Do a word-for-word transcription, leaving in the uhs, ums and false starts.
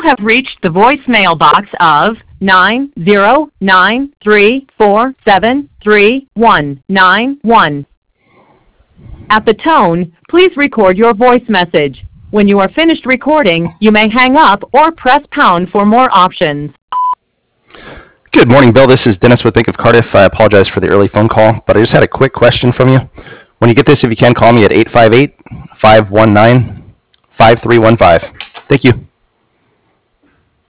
have reached the voicemail box of nine zero nine three four seven three one nine one. At the tone, please record your voice message. When you are finished recording, you may hang up or press pound for more options. Good morning, Bill. This is Dennis with Bank of Cardiff. I apologize for the early phone call, but I just had a quick question from you. When you get this, if you can, call me at eight five eight, five one nine, five three one five. Thank you.